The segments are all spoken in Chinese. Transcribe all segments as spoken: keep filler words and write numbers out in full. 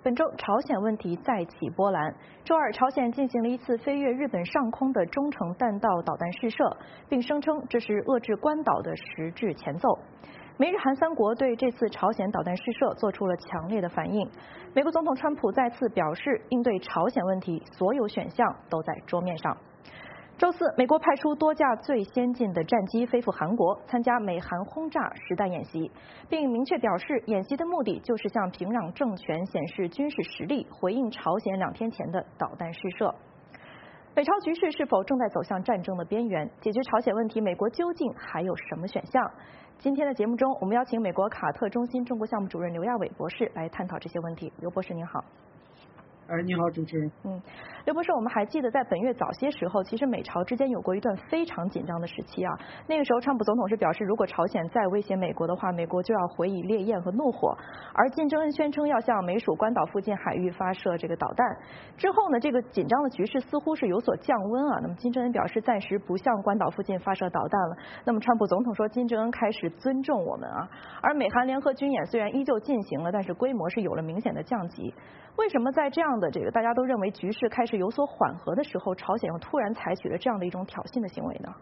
本周，朝鲜问题再起波澜。周二，朝鲜进行了一次飞越日本上空的中程弹道导弹试射，并声称这是遏制关岛的实质前奏。美日韩三国对这次朝鲜导弹试射做出了强烈的反应。美国总统川普再次表示，应对朝鲜问题，所有选项都在桌面上。周四，美国派出多架最先进的战机飞赴韩国，参加美韩轰炸实弹演习，并明确表示，演习的目的就是向平壤政权显示军事实力，回应朝鲜两天前的导弹试射。美朝局势是否正在走向战争的边缘？解决朝鲜问题，美国究竟还有什么选项？今天的节目中，我们邀请美国卡特中心中国项目主任刘亚伟博士来探讨这些问题。刘博士您好。 哎，你好，主持人。 嗯，刘博士，我们还记得在本月早些时候，其实美朝之间有过一段非常紧张的时期啊。那个时候，川普总统是表示，如果朝鲜再威胁美国的话，美国就要回以烈焰和怒火。而金正恩宣称要向美属关岛附近海域发射这个导弹。之后呢，这个紧张的局势似乎是有所降温啊。那么金正恩表示暂时不向关岛附近发射导弹了。那么川普总统说，金正恩开始尊重我们啊。而美韩联合军演虽然依旧进行了，但是规模是有了明显的降级。为什么在这样的这个大家都认为局势开始有所缓和的时候，朝鲜又突然采取了这样的一种挑衅的行为呢？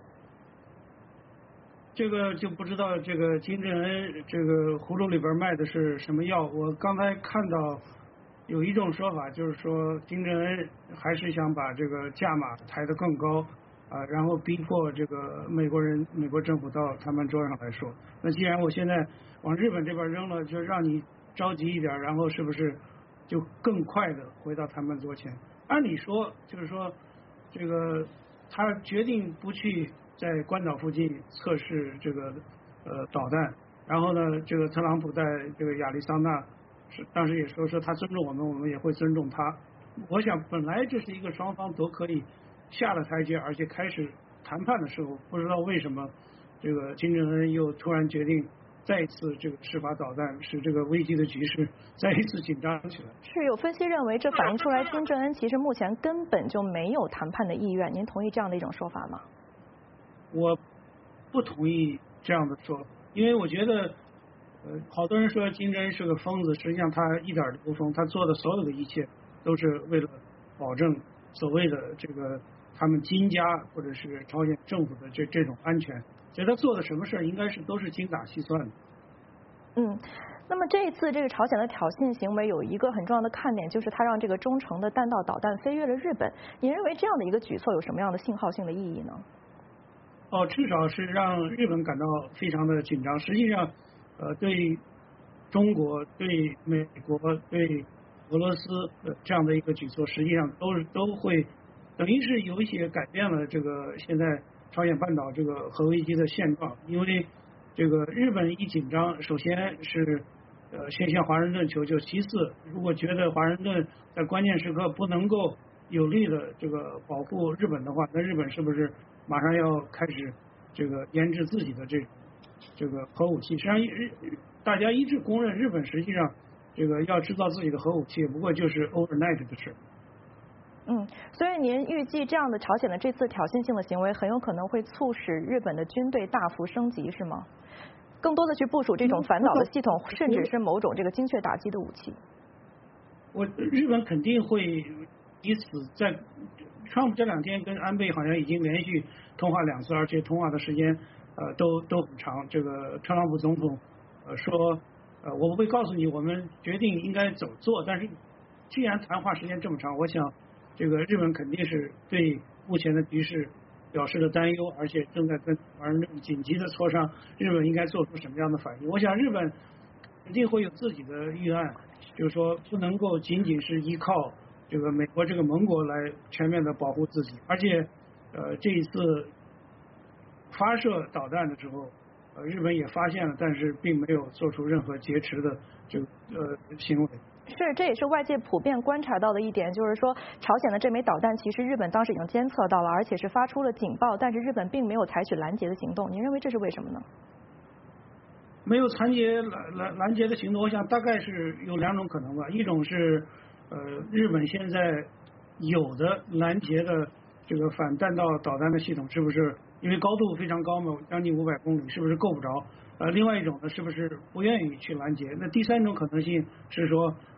这个就不知道这个金正恩这个葫芦里边卖的是什么药。我刚才看到有一种说法，就是说金正恩还是想把这个价码抬得更高啊，然后逼迫这个美国人、美国政府到谈判桌上来说。那既然我现在往日本这边扔了，就让你着急一点，然后是不是就更快的回到谈判桌前？按理说，就是说，这个他决定不去在关岛附近测试这个呃导弹，然后呢，这个特朗普在这个亚利桑那是当时也说说他尊重我们，我们也会尊重他。我想本来这是一个双方都可以下了台阶，而且开始谈判的时候，不知道为什么这个金正恩又突然决定再一次这个试发导弹，使这个危机的局势再一次紧张起来。 是有分析认为，这反映出来金正恩其实目前根本就没有谈判的意愿。您同意这样的一种说法吗？ 我不同意这样的说法，因为我觉得，呃，好多人说金正恩是个疯子，实际上他一点都不疯，他做的所有的一切都是为了保证所谓的这个他们金家或者是朝鲜政府的这这种安全。所以他做的什么事儿应该是都是精打细算的。 嗯，那么这一次这个朝鲜的挑衅行为有一个很重要的看点，就是他让这个中程的弹道导弹飞越了日本。您认为这样的一个举措有什么样的信号性的意义呢？ 哦，至少是让日本感到非常的紧张。实际上，呃，对中国、对美国、对俄罗斯的这样的一个举措，实际上都是都会等于是有一些改变了这个现在朝鲜半岛这个核危机的现状。因为这个日本一紧张，首先是呃先向华盛顿求救，其次如果觉得华盛顿在关键时刻不能够有力的这个保护日本的话，那日本是不是马上要开始这个研制自己的这这个核武器？实际上日大家一致公认，日本实际上这个要制造自己的核武器，不过就是 overnight 的事。 嗯，所以您预计这样的朝鲜的这次挑衅性的行为，很有可能会促使日本的军队大幅升级，是吗？更多的去部署这种反导的系统，甚至是某种这个精确打击的武器。 我日本肯定会以此在，川普这两天跟安倍好像已经连续通话两次，而且通话的时间呃都都很长。这个特朗普总统呃说呃我会告诉你我们决定应该怎么做，但是既然谈话时间这么长，我想这个日本肯定是对目前的局势表示了担忧，而且正在跟华盛顿紧急的磋商日本应该做出什么样的反应。我想日本肯定会有自己的预案，就是说不能够仅仅是依靠这个美国这个盟国来全面的保护自己，而且呃这一次发射导弹的时候，呃日本也发现了，但是并没有做出任何劫持的这个呃行为。 是，这也是外界普遍观察到的一点，就是说朝鲜的这枚导弹其实日本当时已经监测到了，而且是发出了警报，但是日本并没有采取拦截的行动。您认为这是为什么呢？ 没有拦截拦拦拦截的行动，我想大概是有两种可能吧。一种是呃日本现在有的拦截的这个反弹道导弹的系统是不是因为高度非常高嘛，将近五百公里，是不是够不着？呃，另外一种呢，是不是不愿意去拦截？那第三种可能性是说，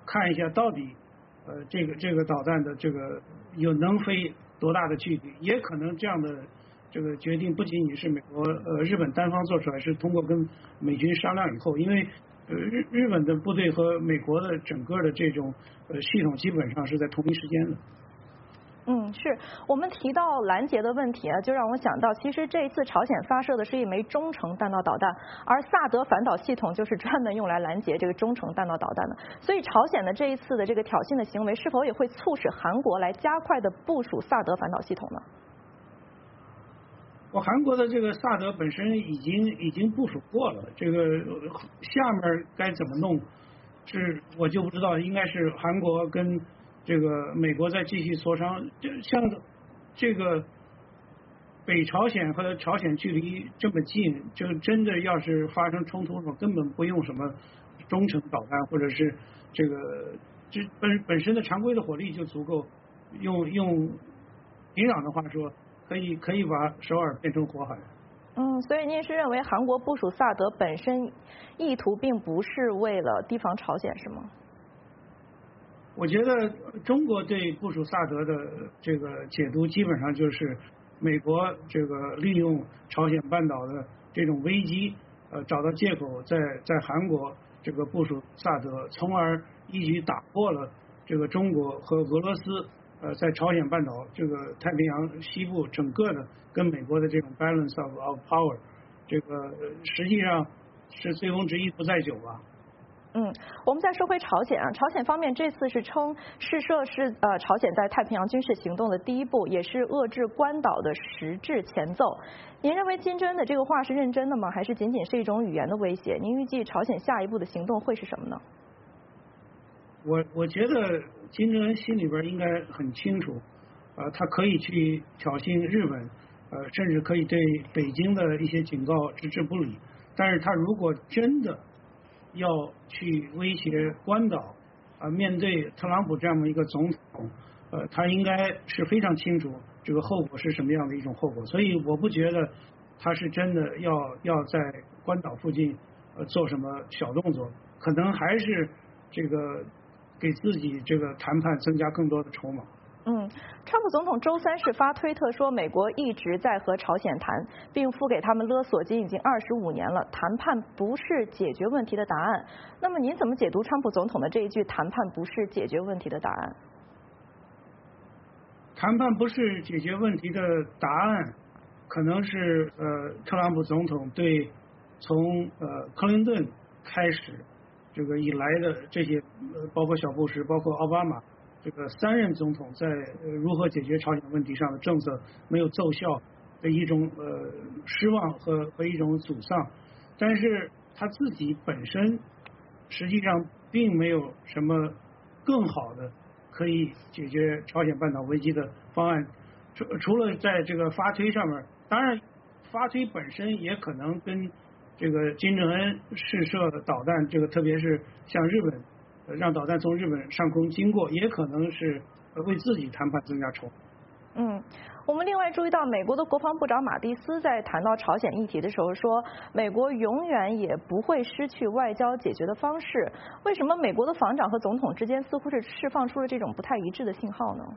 看一下到底呃这个这个导弹的这个有能飞多大的距离，也可能这样的这个决定不仅仅是美国呃日本单方做出来，是通过跟美军商量以后，因为呃日日本的部队和美国的整个的这种呃系统基本上是在同一时间的。 嗯，是我们提到拦截的问题啊，就让我想到，其实这一次朝鲜发射的是一枚中程弹道导弹，而萨德反导系统就是专门用来拦截这个中程弹道导弹的。所以朝鲜的这一次的这个挑衅的行为，是否也会促使韩国来加快的部署萨德反导系统呢？ 我韩国的这个萨德本身已经已经部署过了，这个下面该怎么弄，是我就不知道，应该是韩国跟这个美国在继续磋商。就像这个北朝鲜和朝鲜距离这么近，就真的要是发生冲突的话，根本不用什么中程导弹，或者是这个这本本身的常规的火力就足够，用用平壤的话说，可以可以把首尔变成火海。 嗯，所以您是认为韩国部署萨德本身意图并不是为了提防朝鲜，是吗？ 我觉得中国对部署萨德的这个解读，基本上就是美国这个利用朝鲜半岛的这种危机，呃，找到借口在在韩国这个部署萨德，从而一举打破了这个中国和俄罗斯呃在朝鲜半岛这个太平洋西部整个的跟美国的这种 balance of of power， 这个实际上是醉翁之意不在酒吧。 嗯，我们再说回朝鲜啊，朝鲜方面这次是称试射是呃朝鲜在太平洋军事行动的第一步，也是遏制关岛的实质前奏。您认为金正恩的这个话是认真的吗？还是仅仅是一种语言的威胁？您预计朝鲜下一步的行动会是什么呢？ 我我觉得金正恩心里边应该很清楚，呃，他可以去挑衅日本，呃，甚至可以对北京的一些警告置之不理。但是他如果真的要去威胁关岛，啊、呃，面对特朗普这样的一个总统，呃，他应该是非常清楚这个后果是什么样的一种后果。所以我不觉得他是真的要要在关岛附近呃做什么小动作，可能还是这个给自己这个谈判增加更多的筹码。 嗯，川普总统周三是发推特说，美国一直在和朝鲜谈，并付给他们勒索金已经二十五年了，谈判不是解决问题的答案。那么您怎么解读川普总统的这一句谈判不是解决问题的答案？ 谈判不是解决问题的答案，可能是呃特朗普总统对从呃克林顿开始这个以来的这些呃包括小布什，包括奥巴马。这个三任总统在呃如何解决朝鲜问题上的政策没有奏效的一种呃失望和和一种沮丧，但是他自己本身实际上并没有什么更好的可以解决朝鲜半岛危机的方案，除除了在这个发推上面，当然发推本身也可能跟这个金正恩试射导弹，这个特别是像日本。让导弹从日本上空经过，也可能是为自己谈判增加筹码。 嗯，我们另外注意到，美国的国防部长马蒂斯在谈到朝鲜议题的时候说，美国永远也不会失去外交解决的方式。为什么美国的防长和总统之间似乎是释放出了这种不太一致的信号呢？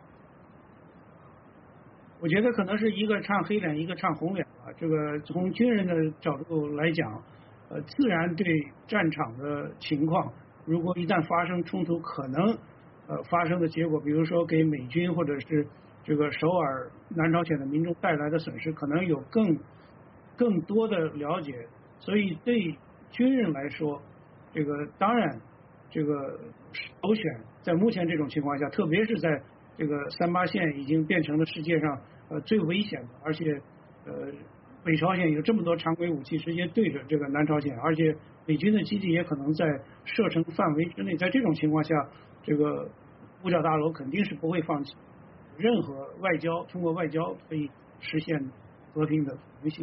我觉得可能是一个唱黑脸，一个唱红脸吧。这个从军人的角度来讲，呃，自然对战场的情况。如果一旦发生冲突，可能呃发生的结果，比如说给美军或者是这个首尔、南朝鲜的民众带来的损失，可能有更更多的了解。所以对军人来说，这个当然这个首选在目前这种情况下，特别是在这个三八线已经变成了世界上呃最危险的，而且呃北朝鲜有这么多常规武器直接对着这个南朝鲜，而且美军的基地也可能在射程范围之内，在这种情况下，这个五角大楼肯定是不会放弃任何外交，通过外交可以实现和平的可能性。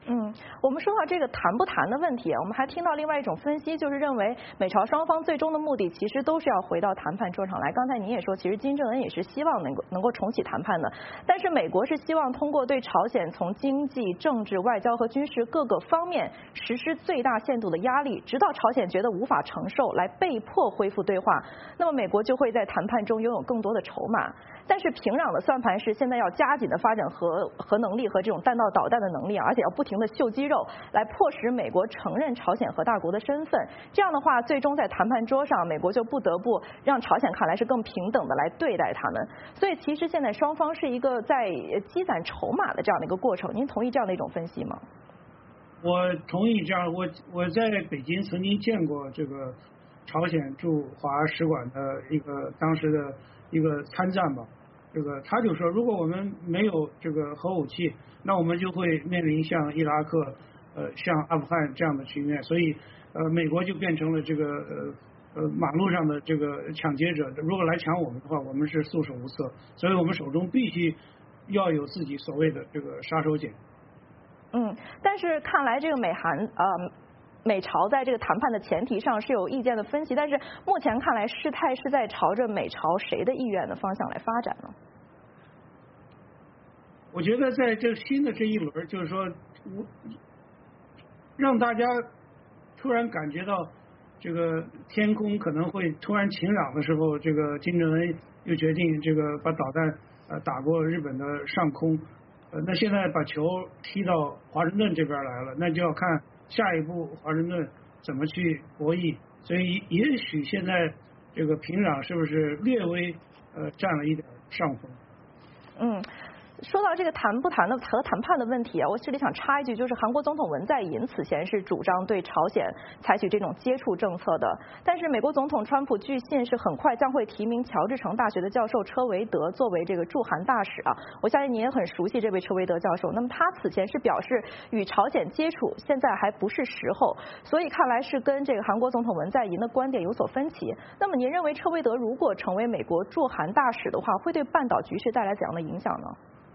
嗯，我们说到这个谈不谈的问题啊，我们还听到另外一种分析，就是认为美朝双方最终的目的其实都是要回到谈判桌上来。刚才您也说，其实金正恩也是希望能够能够重启谈判的，但是美国是希望通过对朝鲜从经济、政治、外交和军事各个方面实施最大限度的压力，直到朝鲜觉得无法承受，来被迫恢复对话。那么美国就会在谈判中拥有更多的筹码。但是平壤的算盘是现在要加紧的发展核核能力和这种弹道导弹的能力，而且要不停的秀肌肉，来迫使美国承认朝鲜核大国的身份。这样的话，最终在谈判桌上，美国就不得不让朝鲜看来是更平等的来对待他们。所以其实现在双方是一个在积攒筹码的这样的一个过程。您同意这样的一种分析吗？ 我同意这样。我我在北京曾经见过这个朝鲜驻华使馆的一个当时的一个参赞吧，这个他就说，如果我们没有这个核武器，那我们就会面临像伊拉克、呃像阿富汗这样的局面，所以呃美国就变成了这个呃呃马路上的这个抢劫者，如果来抢我们的话，我们是束手无策，所以我们手中必须要有自己所谓的这个杀手锏。 嗯，但是看来这个美韩呃。美朝在这个谈判的前提上是有意见的分歧，但是目前看来事态是在朝着美朝谁的意愿的方向来发展呢？ 我觉得在这新的这一轮，就是说，让大家突然感觉到这个天空可能会突然晴朗的时候，这个金正恩又决定这个把导弹呃打过日本的上空，呃，那现在把球踢到华盛顿这边来了，那就要看下一步华盛顿怎么去博弈，所以也许现在这个平壤是不是略微呃占了一点上风？ 嗯。说到这个谈不谈的和谈判的问题啊，我这里想插一句，就是韩国总统文在寅此前是主张对朝鲜采取这种接触政策的，但是美国总统川普据信是很快将会提名乔治城大学的教授车维德作为这个驻韩大使啊，我相信您也很熟悉这位车维德教授。那么他此前是表示与朝鲜接触现在还不是时候，所以看来是跟这个韩国总统文在寅的观点有所分歧。那么您认为车维德如果成为美国驻韩大使的话，会对半岛局势带来怎样的影响呢？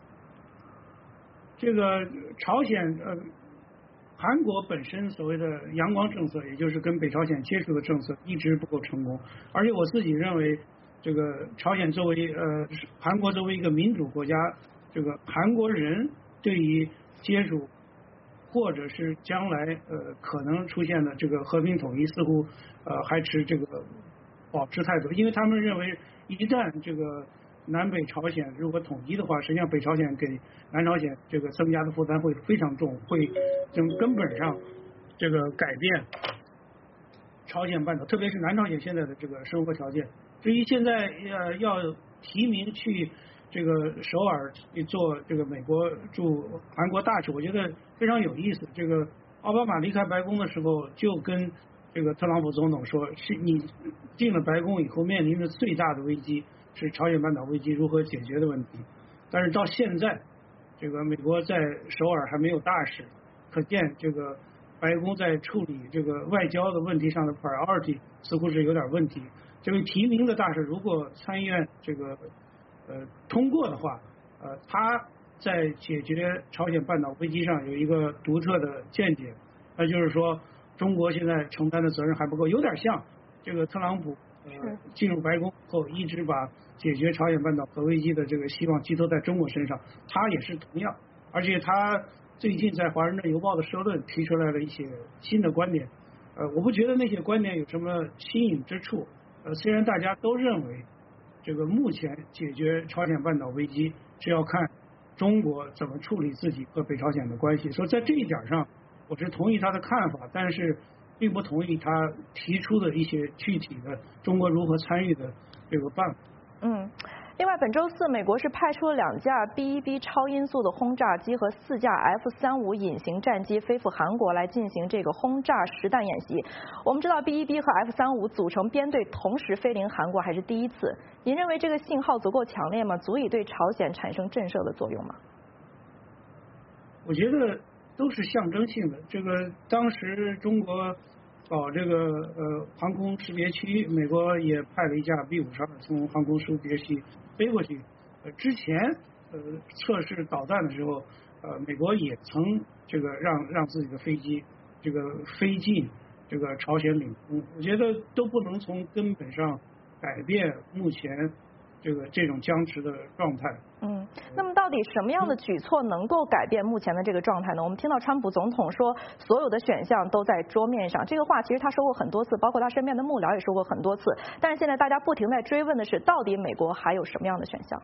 这个朝鲜呃，韩国本身所谓的阳光政策，也就是跟北朝鲜接触的政策，一直不够成功。而且我自己认为，这个朝鲜作为呃韩国作为一个民主国家，这个韩国人对于接触或者是将来呃可能出现的这个和平统一，似乎呃还持这个保持态度，因为他们认为一旦这个南北朝鲜如果统一的话，实际上北朝鲜给南朝鲜这个增加的负担会非常重，会从根本上这个改变朝鲜半岛，特别是南朝鲜现在的这个生活条件。至于现在呃要提名去这个首尔做这个美国驻韩国大使，我觉得非常有意思。这个奥巴马离开白宫的时候就跟这个特朗普总统说，是你进了白宫以后面临的最大的危机是朝鲜半岛危机如何解决的问题。但是到现在，这个美国在首尔还没有大使，可见这个白宫在处理这个外交的问题上的 priority 似乎是有点问题。这位提名的大使如果参议院这个呃通过的话，呃他在解决朝鲜半岛危机上有一个独特的见解，那就是说中国现在承担的责任还不够，有点像这个特朗普呃进入白宫后一直把解决朝鲜半岛核危机的这个希望寄托在中国身上，他也是同样，而且他最近在《华盛顿邮报》的社论提出来了一些新的观点，呃，我不觉得那些观点有什么新颖之处，呃，虽然大家都认为这个目前解决朝鲜半岛危机是要看中国怎么处理自己和北朝鲜的关系，所以在这一点上我是同意他的看法，但是并不同意他提出的一些具体的中国如何参与的这个办法。 嗯，另外本周四，美国是派出了两架 B 一 B 超音速的轰炸机和四架 F 三五隐形战机飞赴韩国来进行这个轰炸实弹演习。我们知道 B 一 B 和 F 三五组成编队同时飞临韩国还是第一次，您认为这个信号足够强烈吗？足以对朝鲜产生震慑的作用吗？ 我觉得都是象征性的。这个当时中国搞这个呃航空识别区，美国也派了一架 B 五十二从航空识别区飞过去。呃，之前呃测试导弹的时候， 呃，美国也曾这个让让自己的飞机这个飞进这个朝鲜领空，我觉得都不能从根本上改变目前这个这种僵持的状态。 嗯，那么到底什么样的举措能够改变目前的这个状态呢？我们听到川普总统说，所有的选项都在桌面上，这个话其实他说过很多次，包括他身边的幕僚也说过很多次。但是现在大家不停在追问的是，到底美国还有什么样的选项？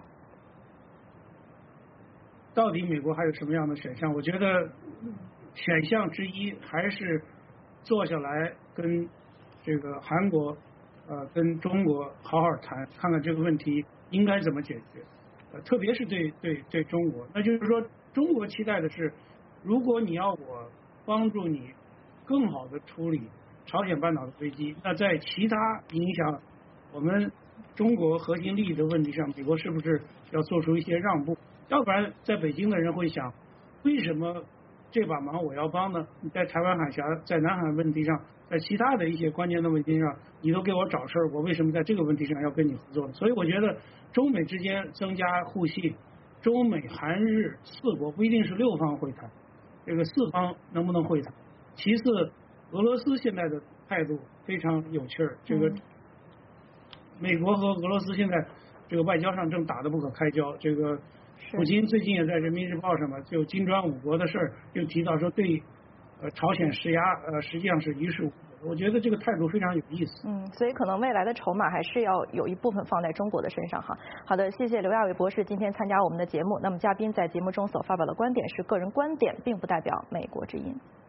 到底美国还有什么样的选项？我觉得选项之一还是坐下来跟这个韩国、呃，跟中国好好谈，看看这个问题应该怎么解决。呃，特别是对对对中国，那就是说，中国期待的是，如果你要我帮助你更好的处理朝鲜半岛的危机，那在其他影响我们中国核心利益的问题上，美国是不是要做出一些让步？要不然，在北京的人会想，为什么这把忙我要帮呢？你在台湾海峡、在南海问题上，在其他的一些关键的问题上，你都给我找事儿，我为什么在这个问题上要跟你合作呢？所以我觉得中美之间增加互信，中美韩日四国不一定是六方会谈，这个四方能不能会谈？其次，俄罗斯现在的态度非常有趣儿，这个美国和俄罗斯现在这个外交上正打得不可开交，这个。普京最近也在《人民日报》上嘛，就金砖五国的事儿，又提到说对呃朝鲜施压，呃实际上是于事无补。我觉得这个态度非常有意思。 嗯，所以可能未来的筹码还是要有一部分放在中国的身上哈。好的，谢谢刘亚伟博士今天参加我们的节目。那么嘉宾在节目中所发表的观点是个人观点，并不代表美国之音。